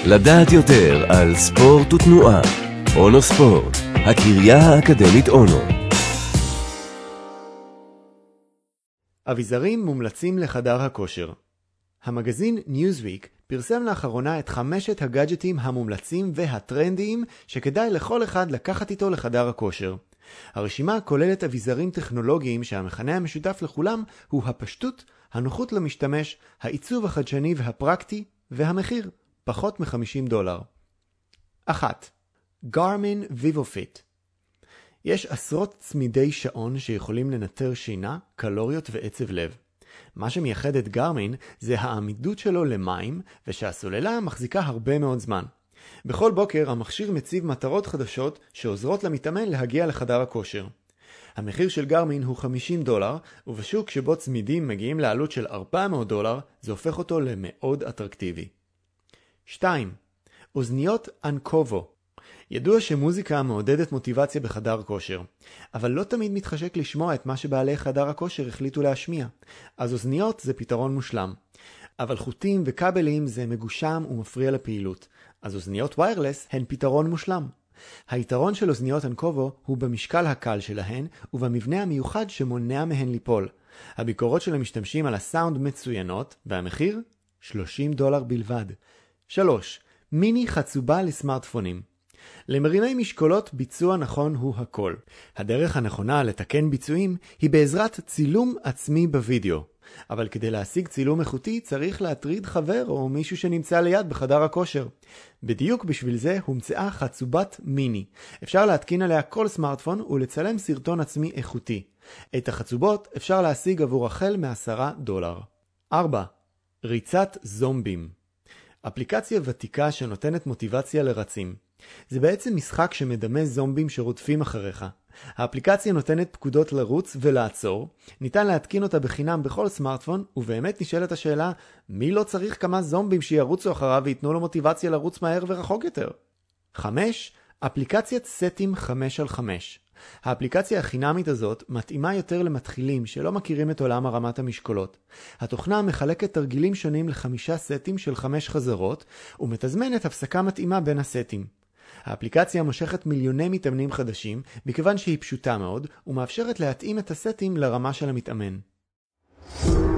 לדעת יותר על ספורט ותנועה. אונו ספורט, הקריה האקדמית אונו. אביזרים מומלצים לחדר הכושר. המגזין ניוזוויק פרסם לאחרונה את 5 הגאדג'טים המומלצים והטרנדיים שכדאי לכל אחד לקחת איתו לחדר הכושר. הרשימה כוללת אביזרים טכנולוגיים שהמכנה המשותף לכולם הוא הפשטות, הנוחות למשתמש, העיצוב החדשני והפרקטי, והמחיר, פחות $50. 1. גארמין ויבופיט. יש עשרות צמידי שעון שיכולים לנטר שינה, קלוריות ועצב לב. מה שמייחד את גארמין זה העמידות שלו למים ושהסוללה מחזיקה הרבה מאוד זמן. בכל בוקר המכשיר מציב מטרות חדשות שעוזרות למתאמן להגיע לחדר הכושר. המחיר של גארמין הוא $50, ובשוק שבו צמידים מגיעים לעלות של $400, זה הופך אותו למאוד אטרקטיבי. 2. אוזניות אנקובו. ידוע שמוזיקה מעודדת מוטיבציה בחדר כושר, אבל לא תמיד מתחשק לשמוע את מה שבעלי חדר הכושר החליטו להשמיע, אז אוזניות זה פתרון מושלם. אבל חוטים וכבלים זה מגושם ומפריע לפעילות, אז אוזניות ויירלס הן פתרון מושלם. היתרון של אוזניות אנקובו הוא במשקל הקל שלהן ובמבנה המיוחד שמונע מהן ליפול. הביקורות של המשתמשים על הסאונד מצוינות, והמחיר? $30 בלבד. 3. מיני חצובה לסמארטפונים. למרימי משקולות ביצוע נכון הוא הכל. הדרך הנכונה לתקן ביצועים היא בעזרת צילום עצמי בווידאו. אבל כדי להשיג צילום איכותי צריך להטריד חבר או מישהו שנמצא ליד בחדר הכושר. בדיוק בשביל זה הומצאה חצובת מיני. אפשר להתקין עליה כל סמארטפון ולצלם סרטון עצמי איכותי. את החצובות אפשר להשיג עבור החל $10. 4. ריצת זומבים. אפליקציה ותיקה שנותנת מוטיבציה לרצים. זה בעצם משחק שמדמה זומבים שרודפים אחריך. האפליקציה נותנת פקודות לרוץ ולעצור, ניתן להתקין אותה בחינם בכל סמארטפון, ובאמת נשאלת השאלה, מי לא צריך כמה זומבים שירוצו אחריו ויתנו לו מוטיבציה לרוץ מהר ורחוק יותר? 5. אפליקציית סטים 5x5. האפליקציה החינמית הזאת מתאימה יותר למתחילים שלא מכירים את עולם הרמת המשקולות. התוכנה מחלקת תרגילים שונים ל5 סטים של 5 חזרות, ומתזמנת הפסקה מתאימה בין הסטים. האפליקציה מושכת מיליוני מתאמנים חדשים, מכיוון שהיא פשוטה מאוד, ומאפשרת להתאים את הסטים לרמה של המתאמן.